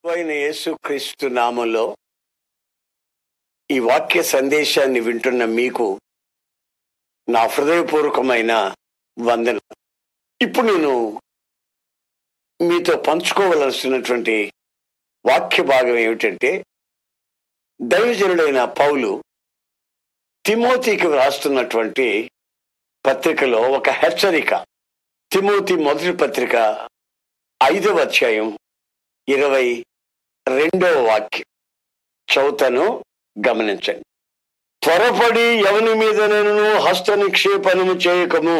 అయిన యేసుక్రీస్తు నామంలో ఈ వాక్య సందేశాన్ని వింటున్న మీకు నా హృదయపూర్వకమైన వందనలు. ఇప్పుడు నేను మీతో పంచుకోవలసినటువంటి వాక్య భాగం ఏమిటంటే, దైవజనుడైన పౌలు తిమోతికి వ్రాస్తున్నటువంటి పత్రికలో ఒక హెచ్చరిక. తిమోతి మొదటి పత్రిక 5వ అధ్యాయం 22వ వాక్యం చౌతను గమనించండి. త్వరపడి ఎవని మీదనను హస్త నిక్షేపణము చేయకము,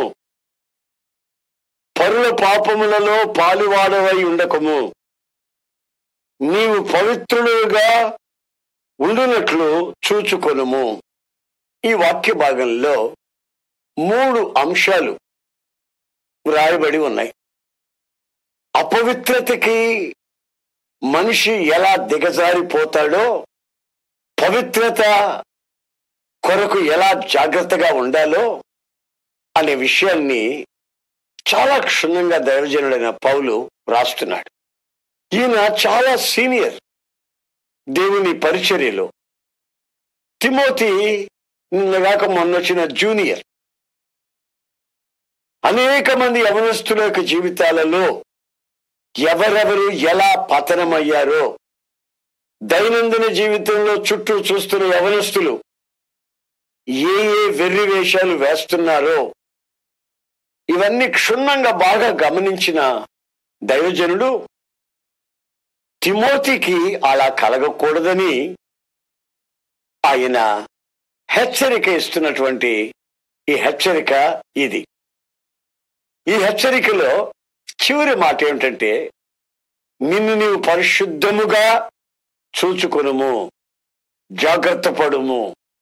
పరుల పాపములలో పాలువాడవై ఉండకము, నీవు పవిత్రులుగా ఉండునట్లు చూచుకొనుము. ఈ వాక్య భాగంలో 3 అంశాలు వ్రాయబడి ఉన్నాయి. అపవిత్రతకి మనిషి ఎలా దిగజారిపోతాడో, పవిత్రత కొరకు ఎలా జాగ్రత్తగా ఉండాలో అనే విషయాన్ని చాలా క్షుణ్ణంగా దైవజనుడైన పౌలు రాస్తున్నాడు. ఈయన చాలా సీనియర్ దేవుని పరిచర్యలో. తిమోతి నిన్నగాక మొన్నొచ్చిన జూనియర్. అనేక మంది యవనస్తుల యొక్క జీవితాలలో ఎవరెవరు ఎలా పతనమయ్యారో, దైనందిన జీవితంలో చుట్టూ చూస్తున్న యవనస్తులు ఏ వెర్రి వేషాలు వేస్తున్నారో ఇవన్నీ క్షుణ్ణంగా బాగా గమనించిన దైవజనుడు తిమోతికి అలా కలగకూడదని ఆయన హెచ్చరిక ఇస్తున్నటువంటి ఈ హెచ్చరిక ఇది. ఈ హెచ్చరికలో చివరి మాట ఏమిటంటే, నిన్ను నీవు పరిశుద్ధముగా చూచుకొనుము, జాగ్రత్త పడుము.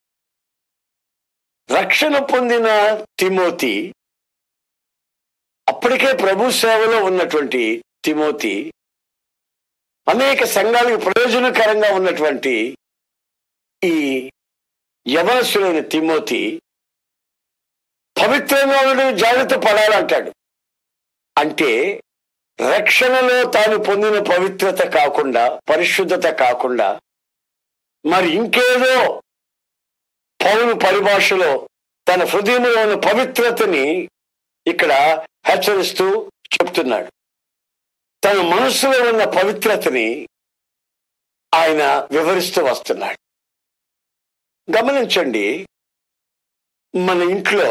రక్షణ పొందిన తిమోతి, అప్పటికే ప్రభు సేవలో ఉన్నటువంటి తిమోతి, అనేక సంఘాలకు ప్రయోజనకరంగా ఉన్నటువంటి ఈ యవనస్తులైన తిమోతి పవిత్రంగా ఉండడం జాగ్రత్త పడాలంటాడు. అంటే రక్షణలో తాను పొందిన పవిత్రత కాకుండా, పరిశుద్ధత కాకుండా మరి ఇంకేదో పౌలు పరిభాషలో తన హృదయంలో ఉన్న పవిత్రతని ఇక్కడ హెచ్చరిస్తూ చెప్తున్నాడు. తన మనస్సులో ఉన్న పవిత్రతని ఆయన వివరిస్తూ వస్తున్నాడు. గమనించండి, మన ఇంట్లో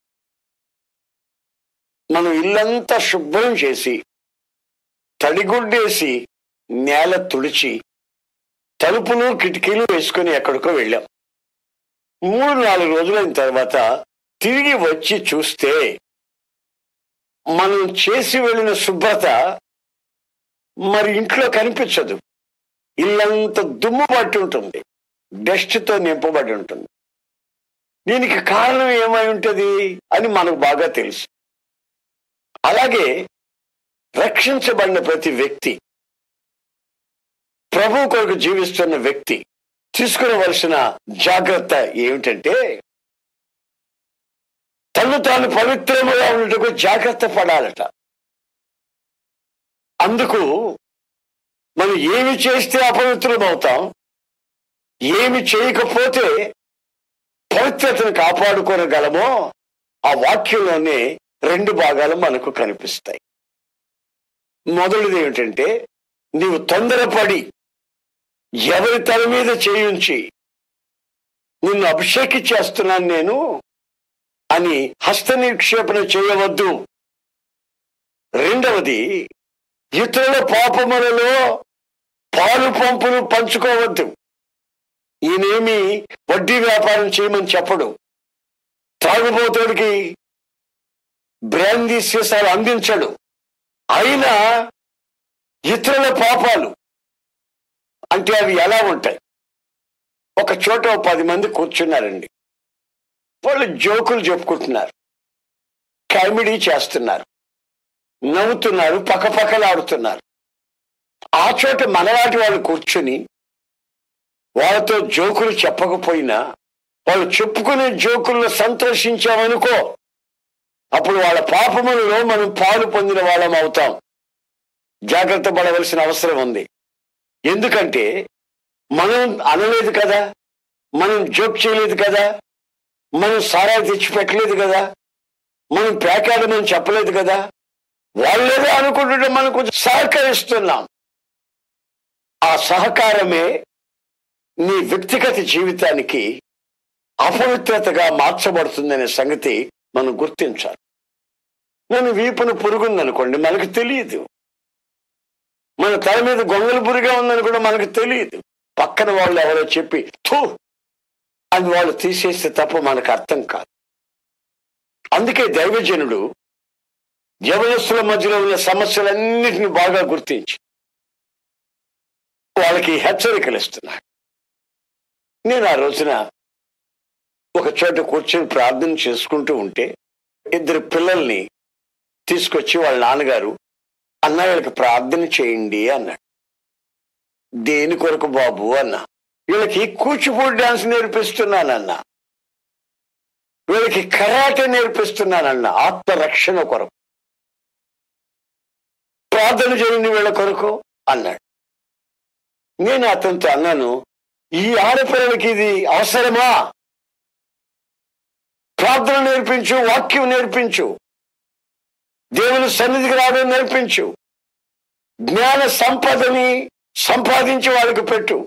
మనం ఇల్లంతా శుభ్రం చేసి, తడిగుడ్డేసి, నేల తుడిచి, తలుపులు కిటికీలు వేసుకొని ఎక్కడికో వెళ్ళాం. 3-4 రోజులైన తర్వాత తిరిగి వచ్చి చూస్తే మనం చేసి వెళ్ళిన శుభ్రత మరి ఇంట్లో కనిపించదు. ఇల్లంతా దుమ్ము పట్టి ఉంటుంది, డస్ట్తో నింపబడి ఉంటుంది. దీనికి కారణం ఏమై ఉంటుంది అని మనకు బాగా తెలుసు. అలాగే రక్షించబడిన ప్రతి వ్యక్తి, ప్రభు కొరకు జీవిస్తున్న వ్యక్తి తీసుకునవలసిన జాగ్రత్త ఏమిటంటే, తను తాను పవిత్రముగా ఉన్నట్టుకు జాగ్రత్త పడాలట. అందుకు మనం ఏమి చేస్తే అపవిత్రమవుతాం, ఏమి చేయకపోతే పవిత్రతను కాపాడుకోగలమో ఆ వాక్యంలోనే 2 భాగాలు మనకు కనిపిస్తాయి. మొదటిది ఏమిటంటే, నీవు తొందరపడి ఎవరి తల మీద చేయించి నిన్ను అభిషేకించేస్తున్నాను నేను అని హస్త నిక్షేపణ చేయవద్దు. రెండవది, ఇతరుల పాపములలో పాలు పంపులు పంచుకోవద్దు. ఈయనేమి వడ్డీ వ్యాపారం చేయమని చెప్పడు. తాగుబోతుడికి బ్రాందీ సీసాలు అందించడు. అయినా ఇతరుల పాపాలు అంటే అవి ఎలా ఉంటాయి? ఒక చోట 10 మంది కూర్చున్నారండి. వాళ్ళు జోకులు చెప్పుకుంటున్నారు, కామెడీ చేస్తున్నారు, నవ్వుతున్నారు, పక్కపక్కలాడుతున్నారు. ఆ చోట మనలాంటి వాళ్ళు కూర్చుని వాళ్ళతో జోకులు చెప్పకపోయినా వాళ్ళు చెప్పుకునే జోకుల్లో సంతోషించామనుకో, అప్పుడు వాళ్ళ పాపములలో మనం పాలు పొందిన వాళ్ళం అవుతాం. జాగ్రత్త పడవలసిన అవసరం ఉంది. ఎందుకంటే మనం అనలేదు కదా, మనం జోక్ చేయలేదు కదా, మనం సారాయి తెచ్చిపెట్టలేదు కదా, మనం పేకాడమని చెప్పలేదు కదా. వాళ్ళేదో అనుకుంటుంటే మనం కొంచెం సహకరిస్తున్నాం. ఆ సహకారమే నీ వ్యక్తిగత జీవితానికి అపవిత్రతగా మార్చబడుతుందనే సంగతి మనం గుర్తించాలి. నేను వీపున పురుగుందనుకోండి, మనకు తెలియదు. మన తల మీద గొంగళి పురుగా ఉందని కూడా మనకు తెలియదు. పక్కన వాళ్ళు ఎవరో చెప్పి థూ అని వాళ్ళు తీసేస్తే తప్ప మనకు అర్థం కాదు. అందుకే దైవజనుడు యవనస్తుల మధ్యలో ఉన్న సమస్యలన్నిటిని బాగా గుర్తించి వాళ్ళకి హెచ్చరికలు ఇస్తున్నాడు. నేను ఆ రోజున ఒక చోట కూర్చొని ప్రార్థన చేసుకుంటూ ఉంటే 2 పిల్లల్ని తీసుకొచ్చి వాళ్ళ నాన్నగారు, అన్న వీళ్ళకి ప్రార్థన చేయండి అన్నాడు. దేని కొరకు బాబు అన్నా. వీళ్ళకి కూచిపూడి డాన్స్ నేర్పిస్తున్నానన్న, వీళ్ళకి కరాటే నేర్పిస్తున్నానన్న, ఆత్మరక్షణ కొరకు ప్రార్థన చేయండి వీళ్ళ కొరకు అన్నాడు. నేను అతనితో అన్నాను, ఈ ఆడపిల్లలకి ఇది అవసరమా? ప్రార్థన నేర్పించు, వాక్యం నేర్పించు, దేవుని సన్నిధికి రావడం నేర్పించు, జ్ఞాన సంపదని సంపాదించి వాళ్ళకి పెట్టు.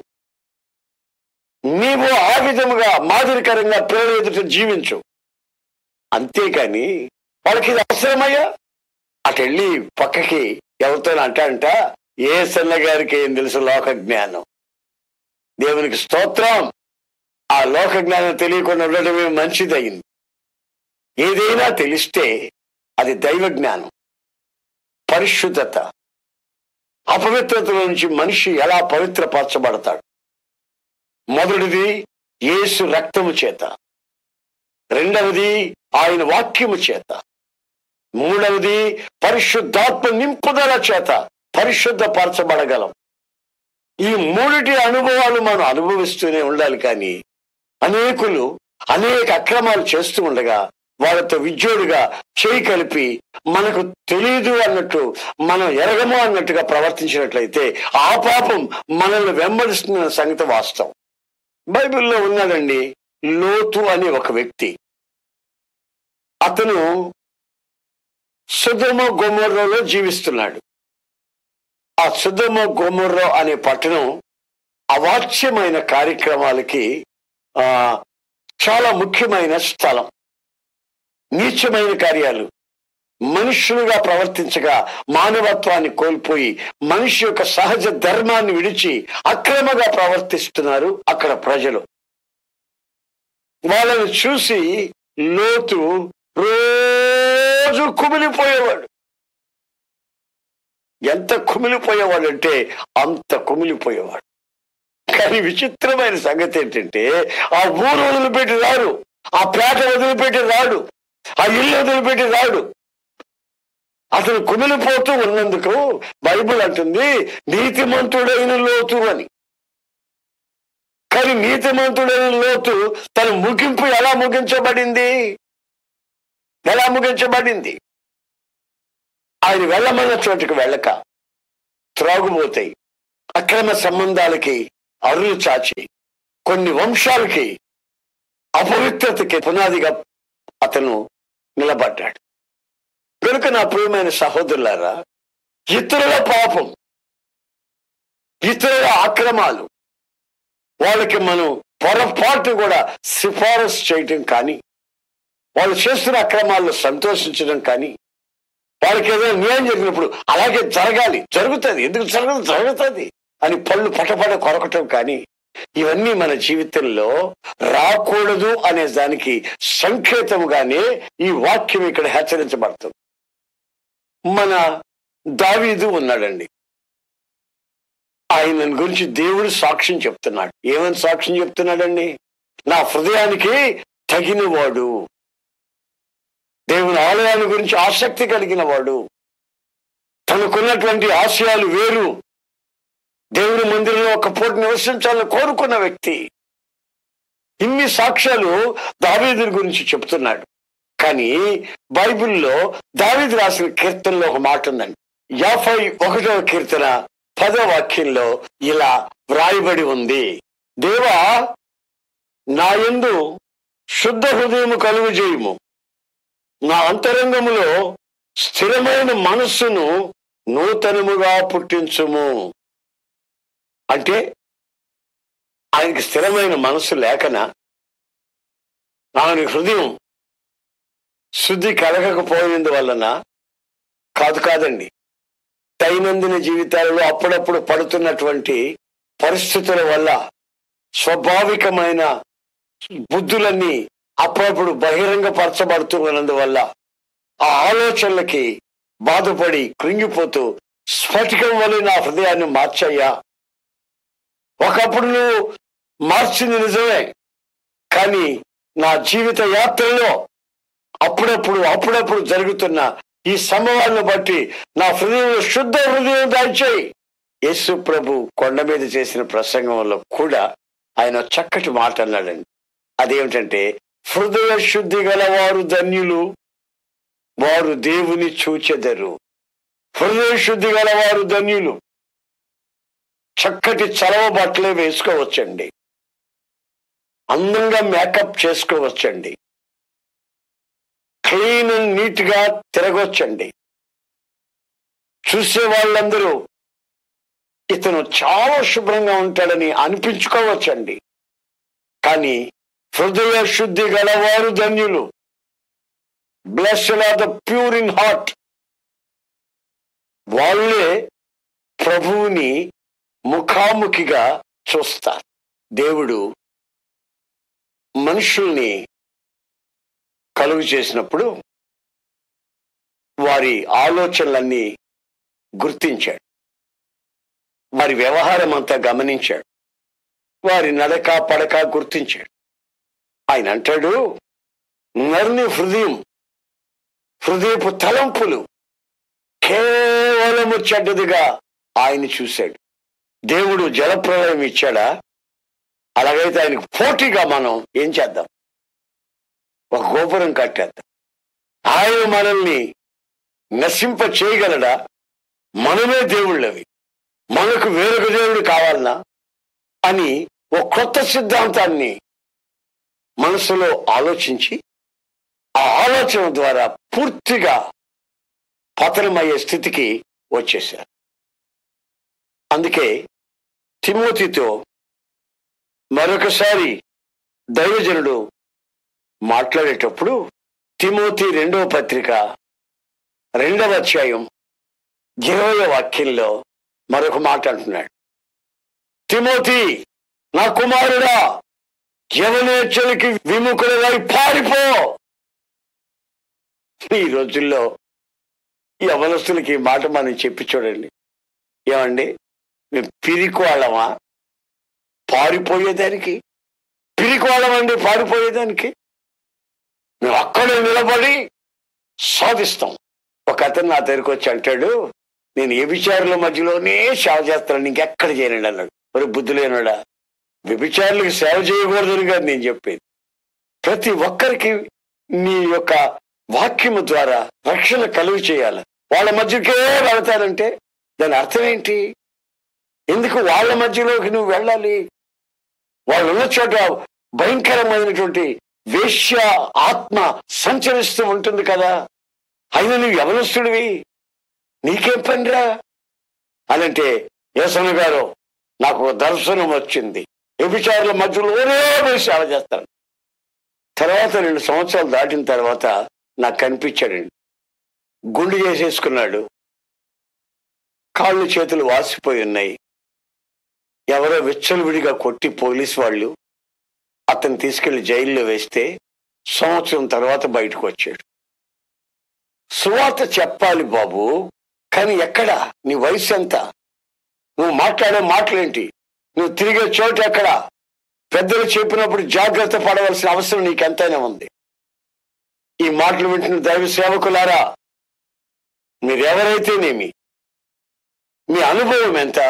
నీవు ఆ విధముగా మాదిరికరంగా పిల్లల ఎదుట జీవించు. అంతేకాని వాళ్ళకి ఇది అవసరమయ్యా? అటెళ్ళి పక్కకి ఎవరితో అంట ఏ సన్న గారికి ఏం తెలుసు లోక జ్ఞానం. దేవునికి స్తోత్రం. ఆ లోక జ్ఞానం తెలియకుండా ఉండటమే మంచిదయింది. ఏదైనా తెలిస్తే అది దైవ జ్ఞానం. పరిశుద్ధత, అపవిత్రతల నుంచి మనిషి ఎలా పవిత్రపరచబడతాడు? మొదటిది యేసు రక్తము చేత, రెండవది ఆయన వాక్యము చేత, మూడవది పరిశుద్ధాత్మ నింపుదల చేత పరిశుద్ధపరచబడగలం. ఈ 3 అనుభవాలు మనం అనుభవిస్తూనే ఉండాలి. కానీ అనేకులు అనేక అక్రమాలు చేస్తూ ఉండగా వాళ్ళతో విజ్జోడుగా చేయి కలిపి మనకు తెలియదు అన్నట్టు, మనం ఎరగము అన్నట్టుగా ప్రవర్తించినట్లయితే ఆ పాపం మనల్ని వెంబడిస్తున్న సంగతి వాస్తవం. బైబిల్లో ఉన్నాడండి లోతు అనే ఒక వ్యక్తి. అతను సొదొమ గొమొర్రాలో జీవిస్తున్నాడు. ఆ సొదొమ గొమొర్రా అనే పట్టణం అవాచ్యమైన కార్యక్రమాలకి చాలా ముఖ్యమైన స్థలం. నీచమైన కార్యాలు, మనుష్యులుగా ప్రవర్తించగా మానవత్వాన్ని కోల్పోయి మనిషి యొక్క సహజ ధర్మాన్ని విడిచి అక్రమంగా ప్రవర్తిస్తున్నారు అక్కడ ప్రజలు. వాళ్ళని చూసి లోతు రోజు కుమిలిపోయేవాడు. ఎంత కుమిలిపోయేవాడు అంటే అంత కుమిలిపోయేవాడు. కానీ విచిత్రమైన సంగతి ఏంటంటే ఆ ఊరు వదిలిపెట్టి రాడు, ఆ పేట వదిలిపెట్టి రాడు, ఆ ఇల్లు వదిలిపెట్టి రాడు. అతను కుమిలిపోతూ ఉన్నందుకు బైబిల్ అంటుంది నీతిమంతుడైన లోతు అని. కానీ నీతిమంతుడైన లోతు తన ముగింపు ఎలా ముగించబడింది? ఆయన వెళ్ళమన్న చోటుకు వెళ్ళక త్రాగుబోతాయి, అక్రమ సంబంధాలకి అరులు చాచి కొన్ని వంశాలకి అపవిత్రతకి పునాదిగా అతను నిలబడ్డాడు. కనుక నా ప్రియమైన సహోదరులారా, ఇతరుల పాపం, ఇతరుల అక్రమాలు వాళ్ళకి మనం పొరపాటు కూడా సిఫారసు చేయటం కానీ, వాళ్ళు చేస్తున్న అక్రమాల్లో సంతోషించడం కానీ, వాళ్ళకి ఏదైనా న్యాయం జరిగినప్పుడు అలాగే జరగాలి, జరుగుతుంది, ఎందుకు జరుగుతుంది అని పళ్ళు పటపట కొరకటం కానీ, ఇవన్నీ మన జీవితంలో రాకూడదు అనే దానికి సంకేతముగానే ఈ వాక్యం ఇక్కడ హెచ్చరించబడుతుంది. మన దావీదు ఉన్నాడండి. ఆయన గురించి దేవుడు సాక్ష్యం చెప్తున్నాడు. ఏమని సాక్ష్యం చెప్తున్నాడండి? నా హృదయానికి తగినవాడు, దేవుని ఆలయాన్ని గురించి ఆసక్తి కలిగిన వాడు, తనకున్నటువంటి ఆశయాలు వేరు, దేవుని మందిరంలో ఒక పూట నివసించాలని కోరుకున్న వ్యక్తి. ఇన్ని సాక్ష్యాలు దావీదు గురించి చెప్తున్నాడు. కానీ బైబిల్లో దావీదు రాసిన కీర్తనలో ఒక మాట ఉందండి. 51వ కీర్తన 10వ వాక్యంలో ఇలా వ్రాయబడి ఉంది. దేవా, నా యందు శుద్ధ హృదయము కలుగు చేయుము, నా అంతరంగములో స్థిరమైన మనస్సును నూతనముగా పుట్టించుము. అంటే ఆయనకి స్థిరమైన మనస్సు లేకనా? ఆయన హృదయం శుద్ధి కలగకపోయినందువలన కాదండి. దైనందిన జీవితాలలో అప్పుడప్పుడు పడుతున్నటువంటి పరిస్థితుల వల్ల స్వాభావికమైన బుద్ధులన్నీ అప్పుడప్పుడు బహిరంగపరచబడుతున్నందువల్ల ఆ ఆలోచనలకి బాధపడి కృంగిపోతూ స్ఫటికం వల్ల నా హృదయాన్ని మార్చయ్యా. ఒకప్పుడు నువ్వు మార్చింది నిజమే, కానీ నా జీవిత యాత్రలో అప్పుడప్పుడు జరుగుతున్న ఈ సంభవాలను బట్టి నా హృదయంలో శుద్ధ హృదయం దాల్చేయి. యేసు ప్రభు కొండ మీద చేసిన ప్రసంగంలో కూడా ఆయన చక్కటి మాట అన్నాడండి. అదేమిటంటే, హృదయ శుద్ధి గలవారు ధన్యులు, వారు దేవుని చూచెదరు. హృదయ శుద్ధి గలవారు ధన్యులు. చక్కటి చలవ బట్టలే వేసుకోవచ్చండి, అందంగా మేకప్ చేసుకోవచ్చండి, క్లీన్ అండ్ నీట్ గా తిరగొచ్చండి. చూసే వాళ్ళందరూ ఇతను చాలా శుభ్రంగా ఉంటాడని అనిపించుకోవచ్చండి. కానీ హృదయ శుద్ధి గలవారు ధన్యులు. Blessed are the pure in heart. వాళ్ళే ప్రభువుని ముఖాముఖిగా చూస్తారు. దేవుడు మనుషుల్ని కలుగు చేసినప్పుడు వారి ఆలోచనలన్నీ గుర్తించాడు, వారి వ్యవహారం అంతా గమనించాడు, వారి నడక పడక గుర్తించాడు. ఆయన అంటాడు, నరుని హృదయపు తలంపులు కేవలము చెడ్డదిగా ఆయన చూశాడు. దేవుడు జలప్రలయం ఇచ్చాడా? అలాగైతే ఆయనకు పోటీగా మనం ఏం చేద్దాం? ఒక గోపురం కట్టేద్దాం. ఆయన మనల్ని నశింప చేయగలడా? మనమే దేవుళ్ళవి, మనకు వేరొక దేవుడు కావాలనా అని ఒక కొత్త సిద్ధాంతాన్ని మనసులో ఆలోచించి ఆ ఆలోచన ద్వారా పూర్తిగా పతనమయ్యే స్థితికి వచ్చేశారు. అందుకే తిమోతితో మరొకసారి దైవజనుడు మాట్లాడేటప్పుడు తిమోతి 2వ పత్రిక 2వ అధ్యాయం 20వ వాక్యంలో మరొక మాట అంటున్నాడు. తిమోతి, నా కుమారుడా, యవనేచ్ఛలకి విముఖులై పారిపో. ఈ రోజుల్లో యవనస్తులకి ఈ మాట మనం చెప్పి చూడండి. ఏమండి, మేము పిరికోళ్ళమా పారిపోయేదానికి? పిరికోళ్ళమండి పారిపోయేదానికి? మేము అక్కడే నిలబడి సాధిస్తాం. ఒక అతను నా దగ్గరికి వచ్చి అంటాడు, నేను వ్యభిచారుల మధ్యలోనే సేవ చేస్తాను, ఇంకెక్కడ చేయనండి అన్నాడు. మరి బుద్ధి లేనాడా? వ్యభిచారులకు సేవ చేయకూడదని కాదు నేను చెప్పేది. ప్రతి ఒక్కరికి నీ యొక్క వాక్యము ద్వారా రక్షణ కలుగు చేయాలి. వాళ్ళ మధ్యకే వెళతానంటే దాని అర్థం ఏంటి? ఎందుకు వాళ్ళ మధ్యలోకి నువ్వు వెళ్ళాలి? వాళ్ళు ఉన్న చోట భయంకరమైనటువంటి వేశ్య ఆత్మ సంచరిస్తూ ఉంటుంది కదా. అయినా నువ్వు యవనస్తుడివి, నీకేం పనిరా అనంటే, యేసన్న గారు నాకు దర్శనం వచ్చింది, వ్యభిచారుల మధ్యలోనే సేవ చేస్తాను. తర్వాత 2 సంవత్సరాలు దాటిన తర్వాత నాకు కనిపించాడండి. గుండు చేసేసుకున్నాడు, కాళ్ళు చేతులు వాసిపోయి ఉన్నాయి. ఎవరో విచ్చలవిడిగా కొట్టి పోలీసు వాళ్ళు అతను తీసుకెళ్లి జైల్లో వేస్తే సంవత్సరం తర్వాత బయటకు వచ్చాడు. సువార్త చెప్పాలి బాబు, కానీ ఎక్కడ? నీ వయసు ఎంత? నువ్వు మాట్లాడే మాటలేంటి? నువ్వు తిరిగే చోటు ఎక్కడ? పెద్దలు చెప్పినప్పుడు జాగ్రత్త పడవలసిన అవసరం నీకెంతైనా ఉంది. ఈ మాటలు వింటున్న దైవ సేవకులారా, మీరెవరైతేనేమి, మీ అనుభవం ఎంత?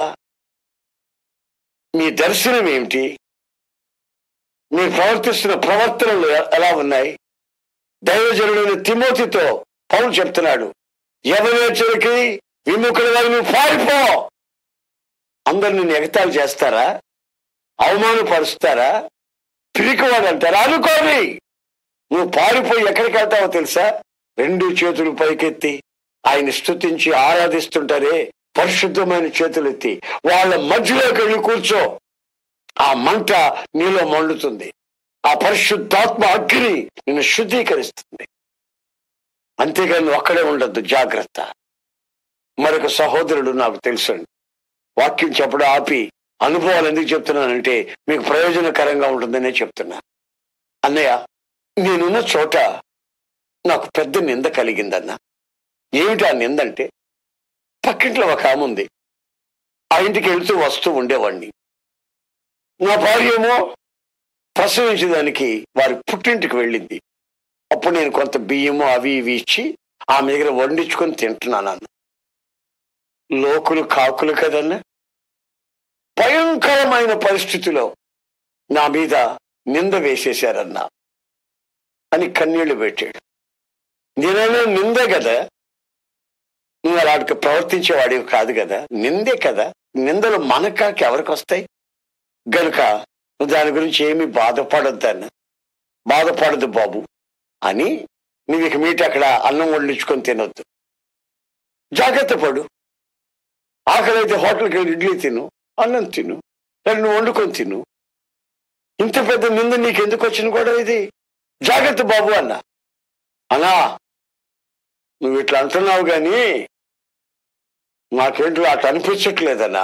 మీ దర్శనం ఏమిటి? మీరు ప్రవర్తిస్తున్న ప్రవర్తనలు ఎలా ఉన్నాయి? దైవజనుడైన తిమోతితో పౌలు చెప్తున్నాడు, యవనేచ్ఛలకి విముఖులుగా నువ్వు పారిపో. అందరు నిన్ను ఎగతాళి చేస్తారా, అవమానపరుస్తారా, పిరికివాడు అంటారా? అనుకోని నువ్వు పారిపోయి ఎక్కడికి వెళ్తావో తెలుసా? 2 చేతులు పైకెత్తి ఆయన స్తుతించి ఆరాధిస్తుంటారే, పరిశుద్ధమైన చేతులు ఎత్తి వాళ్ళ మధ్యలోకి వెళ్ళి కూర్చో. ఆ మంట నీలో మండుతుంది. ఆ పరిశుద్ధాత్మ అగ్ని నిన్ను శుద్ధీకరిస్తుంది. అంతేగాని నువ్వు అక్కడే ఉండద్దు, జాగ్రత్త. మరొక సహోదరుడు నాకు తెలుసండి, వాక్యం చెప్పడం ఆపి అనుభవాలు ఎందుకు చెప్తున్నానంటే మీకు ప్రయోజనకరంగా ఉంటుందనే చెప్తున్నా. అన్నయ్య, నేనున్న చోట నాకు పెద్ద నింద కలిగిందన్న. ఏమిటి ఆ నింద అంటే, పక్కింట్లో ఒక ఆమె ఉంది, ఆ ఇంటికి వెళ్తూ వస్తూ ఉండేవాడిని. నా భార్య ఏమో ప్రసవించడానికి వారి పుట్టింటికి వెళ్ళింది. అప్పుడు నేను కొంత బియ్యము అవి ఇవి ఇచ్చి ఆమె దగ్గర వండించుకొని తింటున్నాను. లోకులు కాకులు కదన్నా, భయంకరమైన పరిస్థితిలో నా మీద నింద వేసేశారన్నా అని కన్నీళ్లు పెట్టాడు. నేనైనా నిందే కదా, నువ్వు అలాంటి ప్రవర్తించేవాడివి కాదు కదా, నిందే కదా. నిందలు మనకాకి ఎవరికి వస్తాయి గనుక నువ్వు దాని గురించి ఏమీ బాధపడొద్దన్న. బాధపడదు బాబు అని, నువ్వు ఇక మీట అక్కడ అన్నం వండించుకొని తినొద్దు, జాగ్రత్త పడు. ఆకలైతే హోటల్కి వెళ్ళి ఇడ్లీ తిను, అన్నం తిను, లేదా నువ్వు వండుకొని తిను. ఇంత పెద్ద నింద నీకు ఎందుకు వచ్చిన కూడా ఇది, జాగ్రత్త బాబు అన్నా. అన్నా, నువ్వు ఇట్లా అంటున్నావు కానీ నాకేంటో అట్లా అనిపించట్లేదన్నా.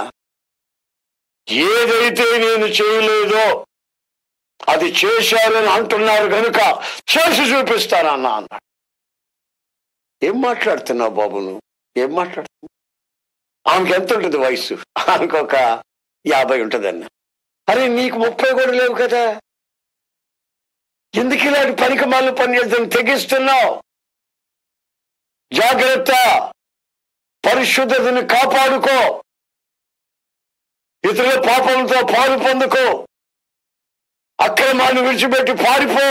ఏదైతే నేను చేయలేదో అది చేశారని అంటున్నారు కనుక చేసి చూపిస్తానన్నా అన్నాడు. ఏం మాట్లాడుతున్నావు బాబు నువ్వు, ఏం మాట్లాడుతున్నావు? ఆమెకి ఎంత ఉంటుంది వయసు? ఆమెకు ఒక 50 ఉంటుందన్న. అరే నీకు 30 కూడా లేవు కదా, ఎందుకు ఇలాంటి పనికిమాలిన పని చేద్దాం తెగిస్తున్నావు? జాగ్రత్త, పరిశుద్ధతని కాపాడుకో, ఇతరుల పాపంతో పాలు పొందుకో, అక్రమాన్ని విడిచిపెట్టి పారిపో,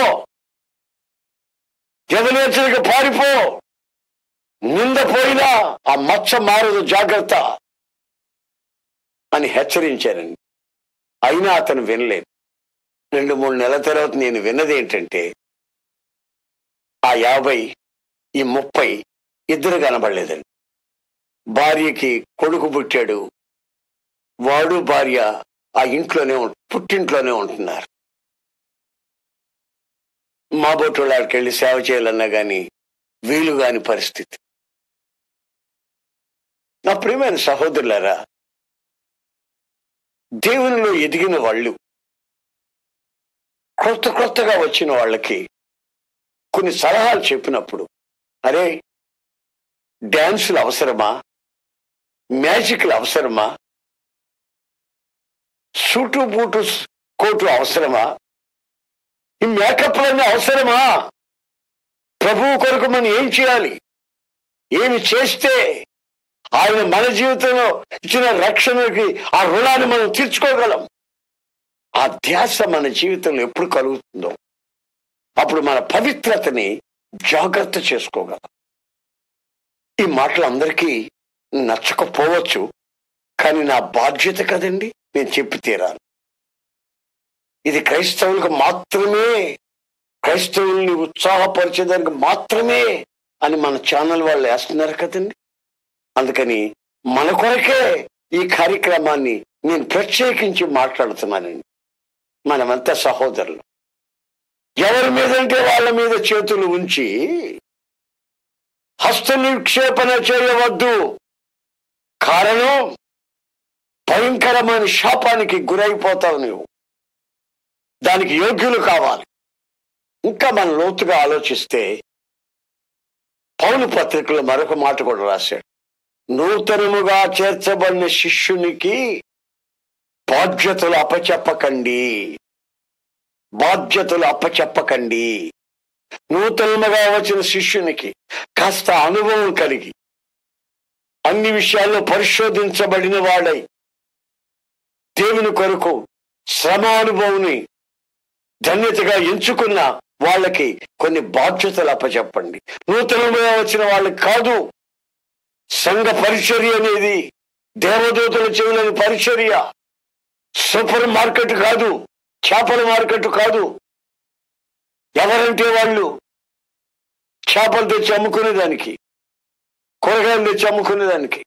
ఎదలేచరిగా పారిపో. నింద పోయినా ఆ మచ్చ మారదు, జాగ్రత్త అని హెచ్చరించానండి. అయినా అతను వినలేదు. 2-3 నెలల తర్వాత నేను విన్నది ఏంటంటే, ఆ 50 ఈ 30 ఇద్దరు కనబడలేదండి. భార్యకి కొడుకు పుట్టాడు, వాడు భార్య ఆ ఇంట్లోనే పుట్టింట్లోనే ఉంటున్నారు. మా బొట్టులాడికి వెళ్ళి సేవ చేయాలన్నా కానీ వీలు కాని పరిస్థితి. నా ప్రియమైన సహోదరులారా, దేవునిలో ఎదిగిన వాళ్ళు, కొత్తగా వచ్చిన వాళ్ళకి కొన్ని సలహాలు చెప్పినప్పుడు, అరే డ్యాన్సులు అవసరమా, మ్యాజిక్లు అవసరమా, సూటు బూటు కోటు అవసరమా, ఈ మేకప్లన్నీ అవసరమా? ప్రభువు కొరకు మనం ఏం చేయాలి, ఏమి చేస్తే ఆయన మన జీవితంలో ఇచ్చిన రక్షణకి ఆ రుణాన్ని మనం తీర్చుకోగలం? ఆ ధ్యాస మన జీవితంలో ఎప్పుడు కలుగుతుందో అప్పుడు మన పవిత్రతని జాగ్రత్త చేసుకోగలం. ఈ మాటలు అందరికీ నచ్చకపోవచ్చు, కానీ నా బాధ్యత కదండి, నేను చెప్పి తీరాలి. ఇది క్రైస్తవులకు మాత్రమే, క్రైస్తవుల్ని ఉత్సాహపరిచేదానికి మాత్రమే అని మన ఛానల్ వాళ్ళు వేస్తున్నారు కదండి. అందుకని మన కొరకే ఈ కార్యక్రమాన్ని నేను ప్రత్యేకించి మాట్లాడుతున్నానండి. మనమంతా సహోదరులు. ఎవరి మీదంటే వాళ్ళ మీద చేతులు ఉంచి హస్త నిక్షేపణ చేయవద్దు. కారణం, భయంకరమైన శాపానికి గురైపోతావు నువ్వు. దానికి యోగ్యులు కావాలి. ఇంకా మనం లోతుగా ఆలోచిస్తే పౌలు పత్రికలో మరొక మాట కూడా రాశాడు. నూతనముగా చేర్చబడిన శిష్యునికి బాధ్యతలు అప్పచెప్పకండి, బాధ్యతలు అప్పచెప్పకండి. నూతనముగా వచ్చిన శిష్యునికి కాస్త అనుభవం కలిగి అన్ని విషయాల్లో పరిశోధించబడిన వాడై దేవుని కొరకు శ్రమానుభవాన్ని ధన్యతగా ఎంచుకున్న వాళ్ళకి కొన్ని బాధ్యతలు అప్పచెప్పండి. నూతనంగా వచ్చిన వాళ్ళకి కాదు. సంఘ పరిచర్య అనేది దేవదూతల చెవులని పరిచర్య. సూపర్ మార్కెట్ కాదు, చేపల మార్కెట్ కాదు. ఎవరంటే వాళ్ళు చేపలు తెచ్చి అమ్ముకునేదానికి, కూరగాయలు తెచ్చి అమ్ముకునేదానికి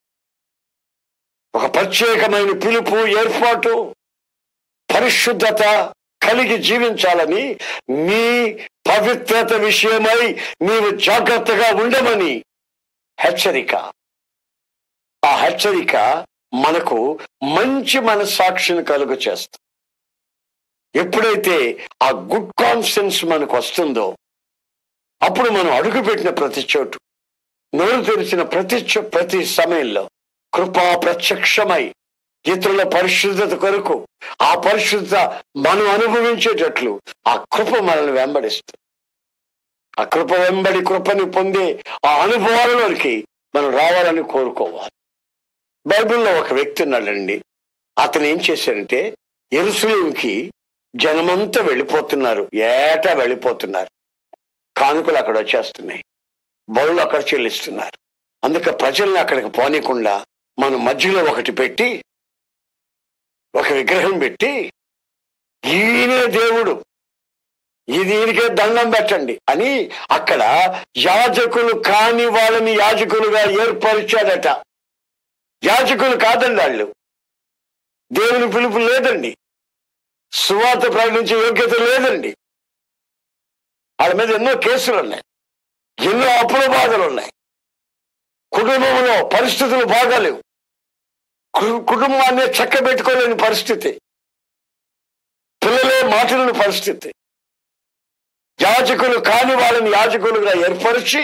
ఒక ప్రత్యేకమైన పిలుపు, ఏర్పాటు, పరిశుద్ధత కలిగి జీవించాలని, నీ పవిత్రత విషయమై నీవు జాగ్రత్తగా ఉండమని హెచ్చరిక. ఆ హెచ్చరిక మనకు మంచి మనస్సాక్షిని కలుగ చేస్తుంది. ఎప్పుడైతే ఆ గుడ్ కాన్షియన్స్ మనకు వస్తుందో అప్పుడు మనం అడుగుపెట్టిన ప్రతి చోటు, నోరు తెరిచిన ప్రతి సమయంలో కృపా ప్రత్యక్షమై ఇతరుల పరిశుద్ధత కొరకు ఆ పరిశుద్ధత మనం అనుభవించేటట్లు ఆ కృప మనల్ని వెంబడిస్తుంది. ఆ కృప వెంబడి కృపని పొందే ఆ అనుభవాలలోకి మనం రావాలని కోరుకోవాలి. బైబిల్లో ఒక వ్యక్తి ఉన్నాడండి. అతను ఏం చేశాడంటే, యెరూషలేముకి జనమంతా వెళ్ళిపోతున్నారు, ఏటా వెళ్ళిపోతున్నారు. కానుకలు అక్కడ వచ్చేస్తున్నాయి, బరువులు అక్కడ చెల్లిస్తున్నారు. అందుకే ప్రజల్ని అక్కడికి పోనీకుండా మనం మధ్యలో ఒకటి పెట్టి, ఒక విగ్రహం పెట్టి, ఈయనే దేవుడు, దీనికే దండం పెట్టండి అని అక్కడ యాజకులు కాని వాళ్ళని యాజకులుగా ఏర్పరిచాడట. యాజకులు కాదండి వాళ్ళు, దేవుని పిలుపు లేదండి, సువార్త ప్రకటించే యోగ్యత లేదండి. వాళ్ళ మీద ఎన్నో కేసులు ఉన్నాయి, ఎన్నో అప్పుల బాధలు ఉన్నాయి, కుటుంబంలో పరిస్థితులు బాగాలేవు, కుటుంబాన్ని చక్కబెట్టుకోలేని పరిస్థితి, పిల్లలే మాటలని పరిస్థితి. యాజకులు కాని వాళ్ళని యాజకులుగా ఏర్పరిచి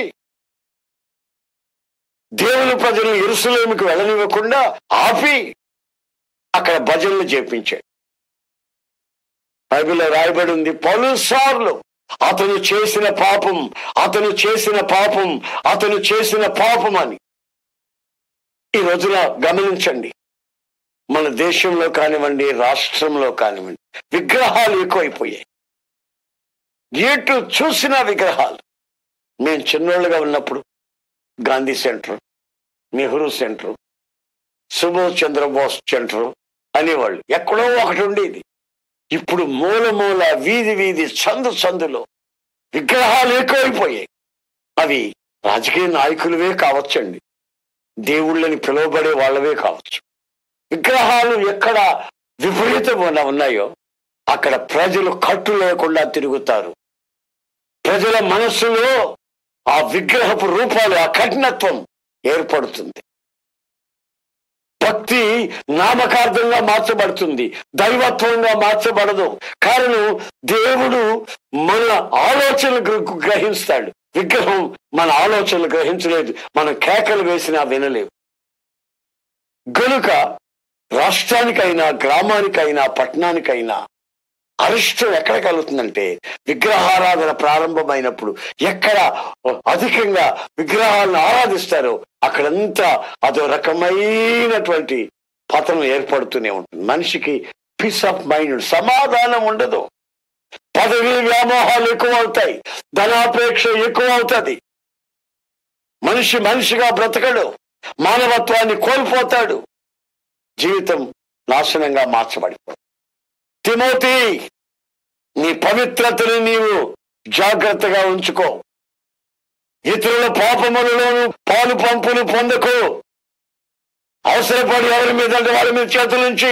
దేవుని ప్రజలను యెరూషలేముకు వెళ్ళనివ్వకుండా ఆపి అక్కడ భజనలు చేపించాడు. బైబిల్లో రాయబడి ఉంది, పలుసార్లు అతను చేసిన పాపం, అతను చేసిన పాపం, అతను చేసిన పాపం అని. ఈ రోజున గమనించండి, మన దేశంలో కానివ్వండి, రాష్ట్రంలో కానివ్వండి, విగ్రహాలు ఎక్కువైపోయాయి. ఎటు చూసినా విగ్రహాలు. మేము చిన్నోళ్ళుగా ఉన్నప్పుడు Gandhi centre, Nehru centre, Subhash Chandrabose centre అనేవాళ్ళు. ఎక్కడో ఒకటి ఉండేది. ఇప్పుడు మూల మూల, వీధి వీధి, సందు సందులో విగ్రహాలు ఎక్కువైపోయాయి. అవి రాజకీయ నాయకులవే కావచ్చండి, దేవుళ్ళని పిలువబడే వాళ్ళవే కావచ్చు. విగ్రహాలు ఎక్కడ విపరీతంగా ఉన్నాయో అక్కడ ప్రజలు కట్టు లేకుండా తిరుగుతారు. ప్రజల మనస్సులో ఆ విగ్రహపు రూపాలు, ఆ కఠినత్వం ఏర్పడుతుంది. భక్తి నామకార్థంగా మార్చబడుతుంది, దైవత్వంగా మార్చబడదు. కారణం, దేవుడు మన ఆలోచనలు గ్రహిస్తాడు, విగ్రహం మన ఆలోచనలు గ్రహించలేదు. మనం కేకలు వేసినా వినలేవు. గనుక రాష్ట్రానికైనా, గ్రామానికైనా, పట్టణానికైనా అరిష్టం ఎక్కడ కలుగుతుందంటే, విగ్రహారాధన ప్రారంభమైనప్పుడు ఎక్కడ అధికంగా విగ్రహాలను ఆరాధిస్తారో అక్కడంతా అదో రకమైనటువంటి పతనం ఏర్పడుతూనే ఉంటుంది. మనిషికి పీస్ ఆఫ్ మైండ్, సమాధానం ఉండదు. పదవి వ్యామోహాలు ఎక్కువ అవుతాయి, ధనాపేక్ష ఎక్కువ అవుతుంది. మనిషిగా బ్రతకడు, మానవత్వాన్ని కోల్పోతాడు, జీవితం నాశనంగా మార్చబడిపోతుంది. తిమోతి, నీ పవిత్రతని నీవు జాగ్రత్తగా ఉంచుకో. ఇతరుల పాపములలోను పాలు పంపులు పొందకు. అవసరపడి ఎవరి మీద అంటే వాళ్ళ మీద చేతుల నుంచి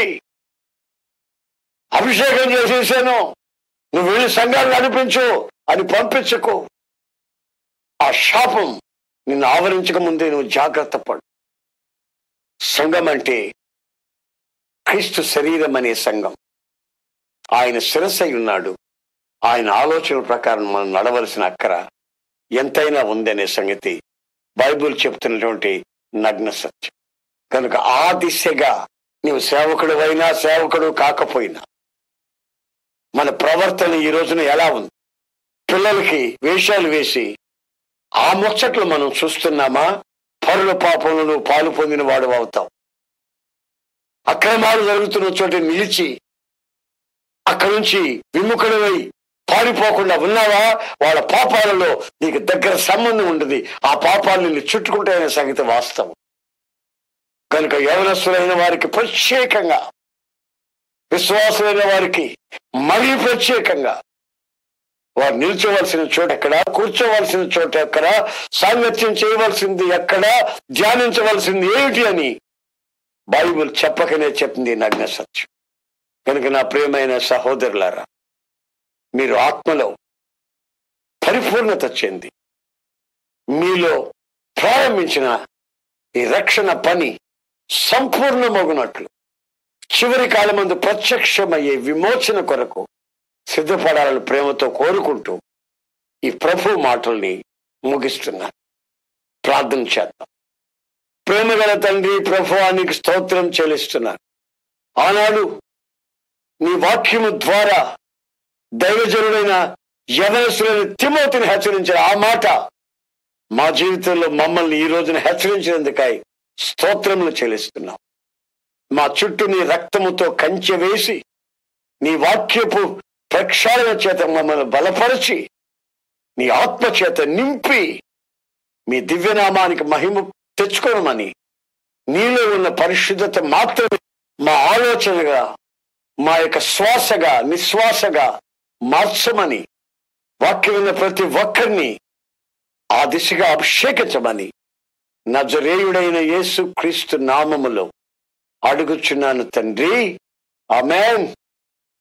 అభిషేకం చేసేసాను, నువ్వు వెళ్ళి సంఘాలు నడిపించు అని పంపించకు. ఆ శాపం నిన్ను ఆవరించక ముందే నువ్వు జాగ్రత్త పడు. సంఘం అంటే క్రీస్తు శరీరం అనే సంఘం. ఆయన శిరస్సై ఉన్నాడు. ఆయన ఆలోచన ప్రకారం మనం నడవలసిన అక్కర ఎంతైనా ఉందనే సంగతి బైబిల్ చెప్తున్నటువంటి నగ్న సత్యం. కనుక ఆ దిశగా నీవు సేవకుడు అయినా, సేవకుడు కాకపోయినా, మన ప్రవర్తన ఈ రోజున ఎలా ఉంది? పిల్లలకి వేషాలు వేసి ఆ ముచ్చట్లు మనం చూస్తున్నామా? పరుల పాపంలో పాలు పొందిన వాడు అవుతావు. అక్రమాలు జరుగుతున్న చోట నిలిచి అక్కడి నుంచి విముఖుడవై పారిపోకుండా ఉన్నావా? వాళ్ళ పాపాలలో నీకు దగ్గర సంబంధం ఉంటుంది. ఆ పాపాలు నిన్ను చుట్టుకుంటాయనే సంగతి వాస్తవం. కనుక యవనస్తులైన వారికి ప్రత్యేకంగా, విశ్వాసులైన వారికి మరీ ప్రత్యేకంగా వారు నిల్చోవలసిన చోట ఎక్కడ, కూర్చోవలసిన చోట ఎక్కడ, సాంగత్యం చేయవలసింది ఎక్కడ, ధ్యానించవలసింది ఏమిటి అని బైబిల్ చెప్పకనే చెప్పింది నగ్న సత్యం. కనుక నా ప్రియమైన సహోదరులారా, మీరు ఆత్మలో పరిపూర్ణత చెంది మీలో ప్రారంభించిన ఈ రక్షణ పని సంపూర్ణమగునట్లు చివరి కాలమందు ప్రత్యక్షమయ్యే విమోచన కొరకు సిద్ధపడాలని ప్రేమతో కోరుకుంటూ ఈ ప్రభు మాటల్ని ముగిస్తున్నాను. ప్రార్థన చేద్దాం. ప్రేమగల తండ్రి, ప్రభువానికి స్తోత్రం చెల్లిస్తున్నాను. ఆనాడు నీ వాక్యము ద్వారా దైవజనుడైన యవనస్తులైన తిమోతిని హెచ్చరించిన ఆ మాట మా జీవితంలో మమ్మల్ని ఈ రోజున హెచ్చరించినందుకై స్తోత్రములు చెల్లిస్తున్నాం. మా చుట్టూ నీ రక్తముతో కంచె వేసి నీ వాక్యపు ప్రక్షాళన చేత మమ్మల్ని బలపరిచి నీ ఆత్మ చేత నింపి మీ దివ్యనామానికి మహిమ తెచ్చుకోనమని, నీలో ఉన్న పరిశుద్ధత మాత్రమే మా ఆలోచనగా, మా యొక్క శ్వాసగా, నిశ్వాసగా మార్చమని, వాక్యమైన ప్రతి ఒక్కరిని ఆ దిశగా అభిషేకించమని నజరేయుడైన యేసు క్రీస్తు నామములో అడుగుచున్నాను తండ్రి. ఆమేన్.